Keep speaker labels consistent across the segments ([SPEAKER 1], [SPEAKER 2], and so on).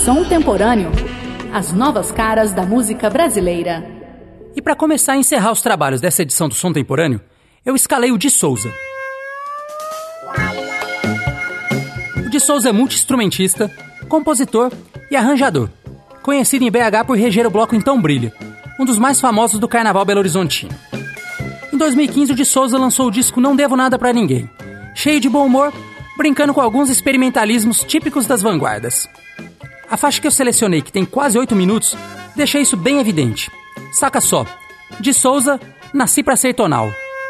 [SPEAKER 1] Som Temporâneo. As novas caras da música brasileira.
[SPEAKER 2] E para começar a encerrar os trabalhos dessa edição do Som Temporâneo, eu escalei o Di Souza. O Di Souza é multi-instrumentista, compositor e arranjador, conhecido em BH por reger o bloco Então Brilha, um dos mais famosos do carnaval belo-horizontino. Em 2015, o Di Souza lançou o disco Não Devo Nada Pra Ninguém, cheio de bom humor, brincando com alguns experimentalismos típicos das vanguardas. A faixa que eu selecionei, que tem quase 8 minutos, deixa isso bem evidente. Saca só, Di Souza, Nasci Pra Ser Tonal.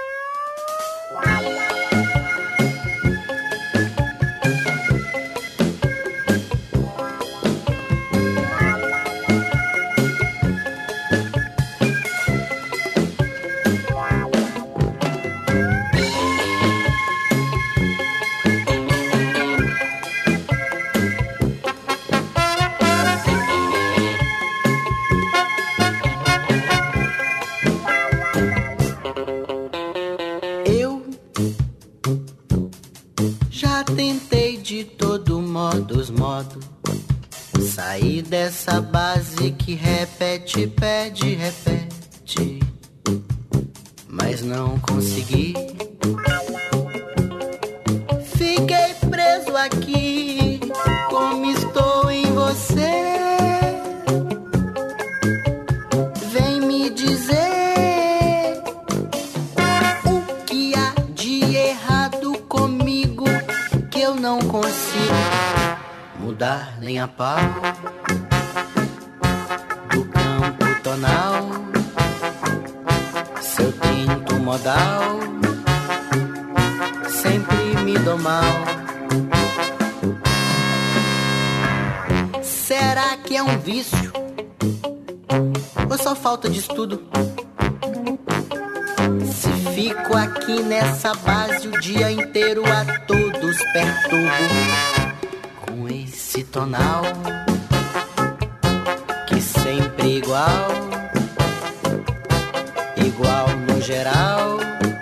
[SPEAKER 3] Saí dessa base que repete, pede, repete, mas não consegui. Fiquei preso aqui, como estou em você. Vem me dizer o que há de errado comigo que eu não consigo mudar nem a pau do campo tonal. Se eu tento modal, sempre me dou mal. Será que é um vício? Ou só falta de estudo? Se fico aqui nessa base o dia inteiro, a todos perturbo com esse tonal que sempre é igual, igual no geral,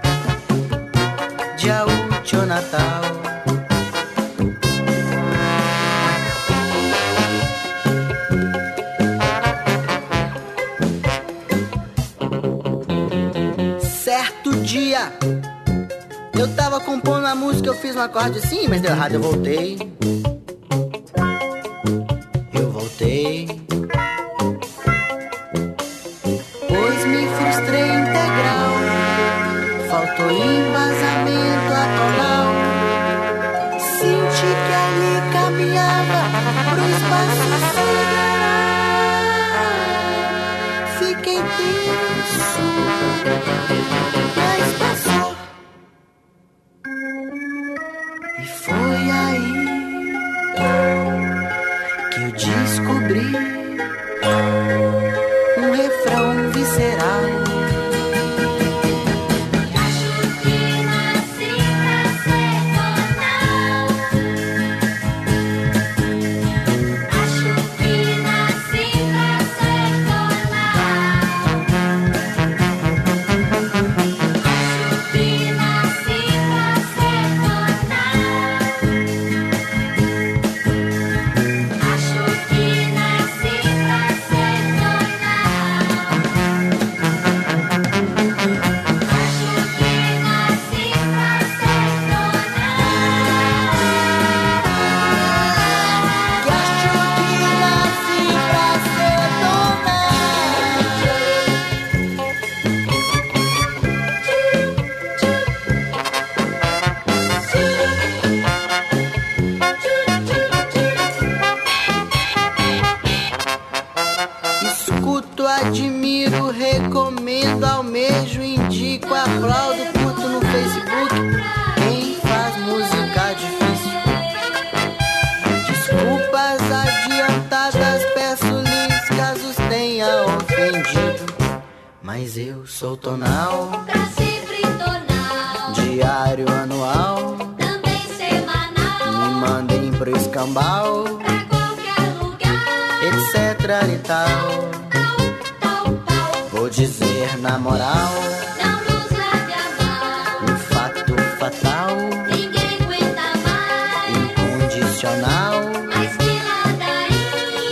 [SPEAKER 3] dia útil ou Natal. Certo dia eu tava compondo a música, eu fiz um acorde assim, mas deu errado, eu voltei. Pois me frustrei integral, faltou embasamento atonal. Senti que ali caminhava pro espaço sideral. Fiquei tenso, mas passou. E foi aí que eu descobri um refrão visceral.
[SPEAKER 4] Acho que nasci pra ser tonal. Acho que nasci pra ser tonal. Acho que nasci pra ser tonal. Acho que nasci pra ser
[SPEAKER 3] Escuto, admiro, recomendo, almejo, indico, aplaudo, curto no Facebook. Quem faz música difícil? Desculpas adiantadas, peço-lhes casos tenha ofendido. Mas eu sou tonal,
[SPEAKER 4] pra sempre tonal,
[SPEAKER 3] diário, anual,
[SPEAKER 4] também semanal.
[SPEAKER 3] me mandem pro escambau,
[SPEAKER 4] Pra qualquer lugar,
[SPEAKER 3] etc e tal. Vou dizer na moral,
[SPEAKER 4] não nos largue a mão.
[SPEAKER 3] um fato fatal,
[SPEAKER 4] Ninguém aguenta mais,
[SPEAKER 3] incondicional.
[SPEAKER 4] mas que ladainha.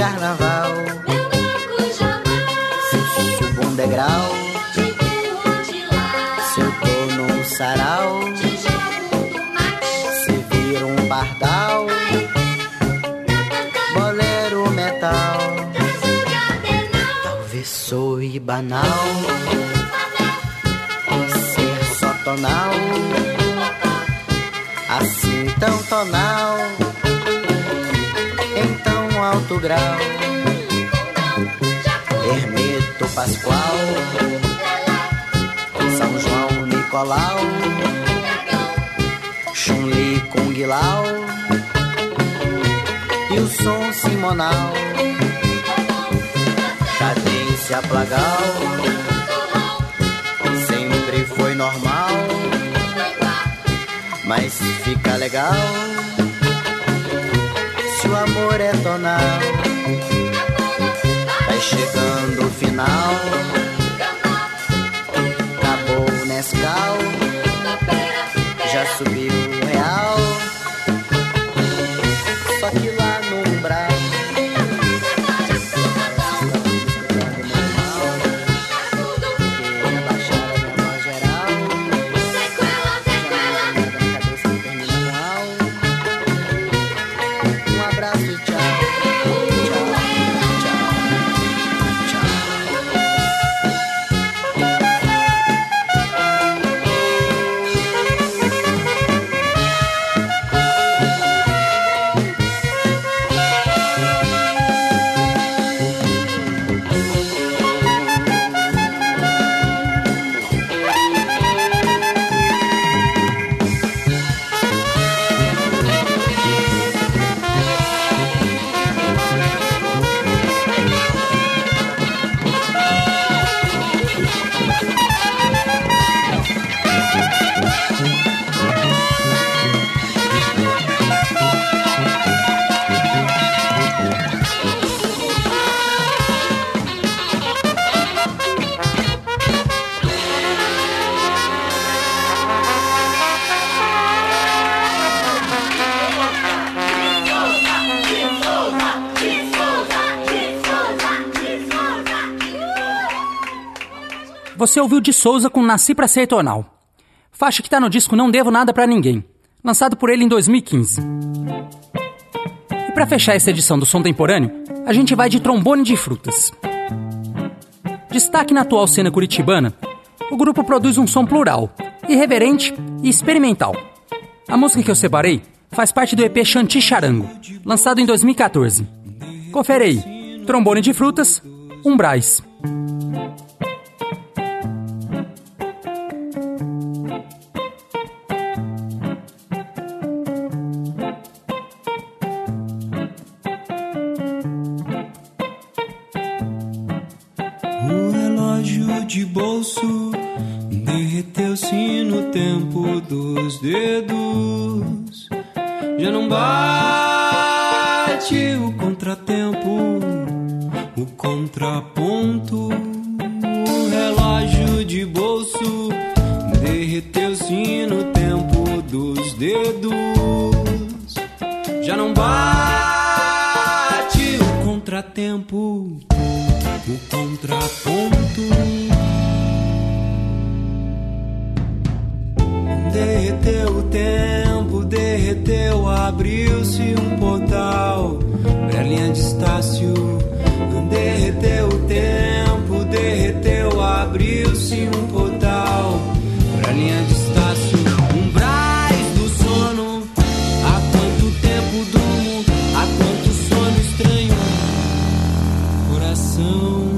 [SPEAKER 3] carnaval.
[SPEAKER 4] Meu bloco jamais
[SPEAKER 3] Subo um degrau,
[SPEAKER 4] te empurro de lá.
[SPEAKER 3] se eu tô num sarau,
[SPEAKER 4] Te jogo do mate.
[SPEAKER 3] se vira um pardal, bolero metal. Talvez soe banal, ser só tonal, assim tão tonal, em tão alto grau. Hermeto Pascoal, São João Nicolau, Chun-Li Kung Lao e o som simonal. Cadência plagal, sempre foi normal, mas fica legal se o amor é tonal. Vai chegando o final, acabou o Nescau, já subiu o real, só que lá no umbral
[SPEAKER 2] Você ouviu de Souza com Nasci Pra Ser Tonal. Faixa que tá no disco Não Devo Nada Pra Ninguém, lançado por ele em 2015. E pra fechar essa edição do Som Temporâneo, a gente vai de Trombone de Frutas. Destaque na atual cena curitibana, o grupo produz um som plural, irreverente e experimental. A música que eu separei faz parte do EP Xanti Charango, lançado em 2014. Confere aí, Trombone de Frutas, Umbrais.
[SPEAKER 5] O relógio de bolso derreteu-se no tempo dos dedos. Já não bate o contratempo, o contraponto. O relógio de bolso derreteu-se no tempo dos dedos. Já não bate o contratempo, o contraponto. Derreteu o tempo, derreteu, abriu-se um portal pra linha de Estácio. Derreteu o tempo, derreteu, abriu-se um portal pra linha de Estácio. Umbrais do sono, há quanto tempo durmo, há quanto sono estranho, coração.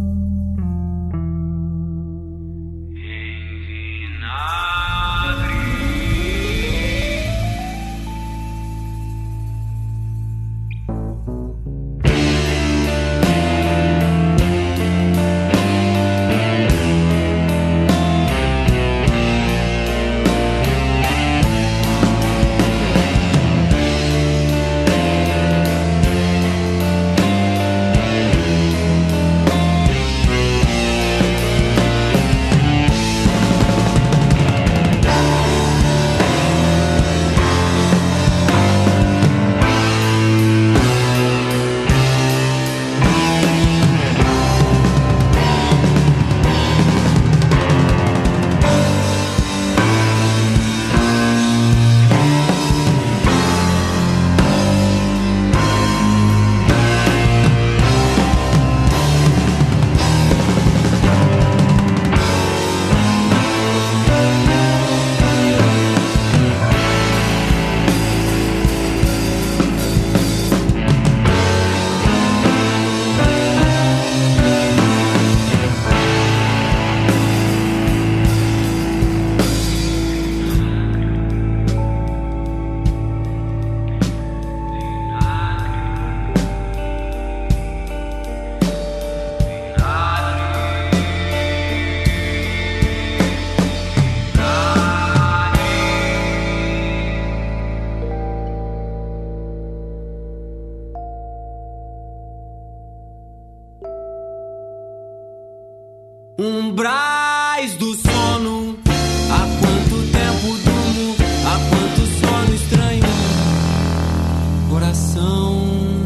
[SPEAKER 5] Em vinagre. umbrais do sono. Há quanto tempo durmo, há quanto sono estranho, coração.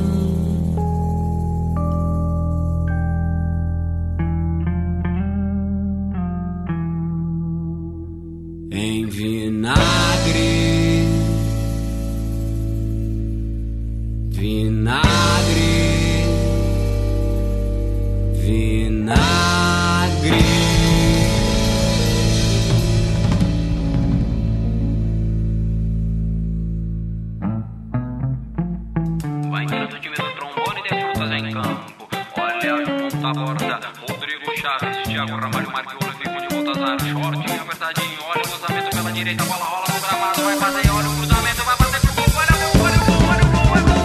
[SPEAKER 5] Em vinagre, vinagre, vinagre.
[SPEAKER 6] Vai entrando o time do trombone de frutas em campo. Olha o ponta a borda. Rodrigo Chaves, Thiago Ramalho, Marquiolo, Fico de Baltazar. Shortinho apertadinho, olha o cruzamento pela direita. Bola rola no gramado, vai fazer, olha o cruzamento, vai bater pro gol. Olha o gol, olha o gol, olha o gol, olha o gol.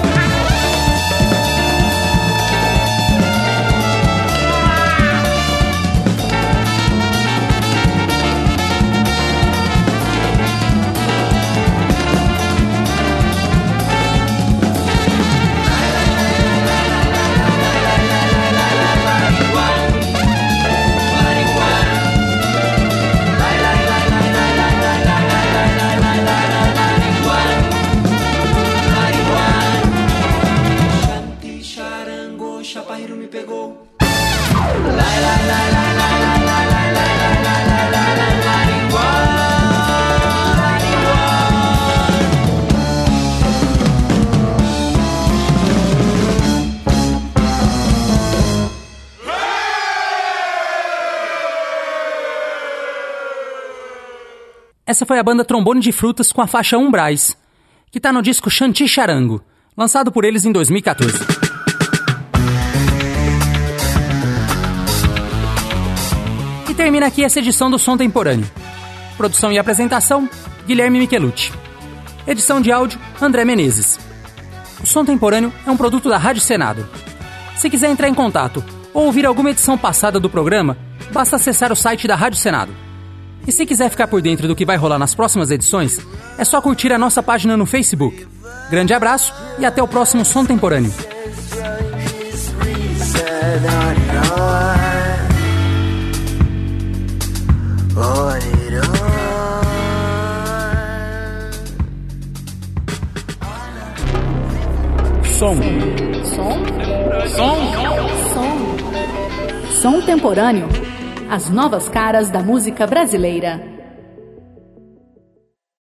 [SPEAKER 5] Chaparreiro me pegou.
[SPEAKER 2] Essa foi a banda Trombone de Frutas com a faixa Umbrais, que tá no disco Xanti Charango, lançado por eles em 2014. E termina aqui essa edição do Som Temporâneo. Produção e apresentação, Guilherme Michelucci. Edição de áudio, André Menezes. O Som Temporâneo é um produto da Rádio Senado. Se quiser entrar em contato ou ouvir alguma edição passada do programa, basta acessar o site da Rádio Senado. E se quiser ficar por dentro do que vai rolar nas próximas edições, é só curtir a nossa página no Facebook. Grande abraço e até o próximo Som Temporâneo.
[SPEAKER 1] Som Temporâneo. As novas caras da música brasileira.